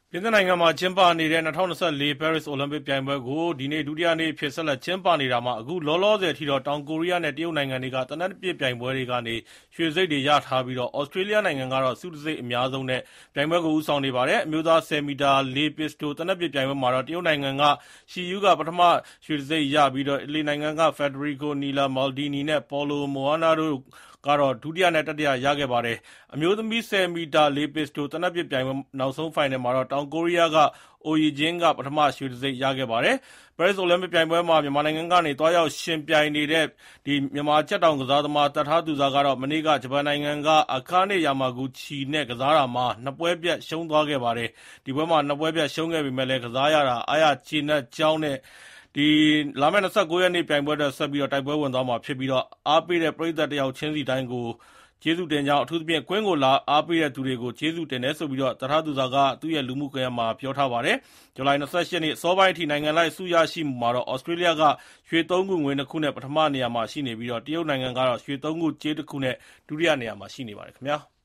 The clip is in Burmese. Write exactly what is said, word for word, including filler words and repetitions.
ပြင်သစ်နိုင်ငံမှာကျင်းပနေတဲ့ ၂၀၂၄ ပဲရစ်အိုလံပစ်ပြိုင်ပွဲကိုဒီနေ့ဒုတိယနေ့အဖြစ်ဆက်လက်ကျင်းပနေတာမှာအခုလောလောဆယ်အထိတော့တောင်ကိုရီးယားနဲ့တရုတ်နိုင်ငံတွေကသေနတ်ပစ်ပြိုင်ပွဲတွေကနေရွှေစိတ်တွေရထားပြီးတော့ဩစတြေးလျနိုင်ငံကတော့ဆုတံဆိပ်အများဆုံးနဲ့ပြိုင်ပွဲကိုဦးဆောင်နေပါတယ်အမျိုးသားဆယ်မီတာလေးပစ်စတိုသေနတ်ပစ်ပြိုင်ပွဲမှာတော့တရုတ်နိုင်ငံကရှီယူကပထမရွှေတံဆိပ်ရပြီးတော့အီတလီနိုင်ငံကဖက်ဒရီကိုနီလာမော်လ်ဒီနီနဲ့ပေါ်လိုမိုအာနာတို့ကတော့ဒုတိယနဲ့တတိယရခဲ့ပါတယ်အမျိုးသမီးဆယ်မီတာလေးပစ်စတိုသေနတ်ပစ်ပြိုင်ပွဲနောက်ဆုံးဖိုင်နယ်မှာတော့တောင်ကိုရီးယားကအိုရီဂျင်းကပထမရွှေတံဆိပ်ရခဲ့ပါတယ်။ပဲရစ်အိုလံပစ်ပြိုင်ပွဲမှာမြန်မာနိုင်ငံကနေတွားရောက်ယှဉ်ပြိုင်နေတဲ့ဒီမြန်မာချက်တောင်ကစားသမားသက်ထားသူဇာကတော့မနေ့ကဂျပန်နိုင်ငံကအခါနေယာမာဂူချီနဲ့ကစားတာမှာနှစ်ပွဲပြတ်ရှုံးသွားခဲ့ပါတယ်။ဒီပွဲမှာနှစ်ပွဲပြတ်ရှုံးခဲ့ပေမဲ့လည်းကစားရတာအားရကျေနပ်ကြောင်းနဲ့ဒီလာမယ့်၂၉ရက်နေ့ပြိုင်ပွဲအတွက်ဆက်ပြီးတော့တိုက်ပွဲဝင်သွားမှာဖြစ်ပြီးတော့အားပေးတဲ့ပရိသတ်တယောက်ချင်းစီတိုင်းကိုကျေးဇူးတင်ကြောင်းအထူးသဖြင့်ကွင်းကိုလာအားပေးတဲ့သူတွေကိုကျေးဇူးတင်တယ်ဆိုပြီးတော့တထားသူစာကသူ့ရဲ့လူမှုကွန်ရက်မှာပြောထားပါတယ်။ဇူလိုင်၂၈ရက်နေ့အစောပိုင်းအထိနိုင်ငံလိုက်ဆုရရှိမှုမှာတော့ဩစတြေးလျကရွှေသုံးခုငွေနှစ်ခုနဲ့ပထမနေရာမှာရှိနေပြီးတော့တရုတ်နိုင်ငံကတော့ရွှေသုံးခုကြေးတစ်ခုနဲ့ဒုတိယနေရာမှာရှိနေပါတယ်ခင်ဗျာ။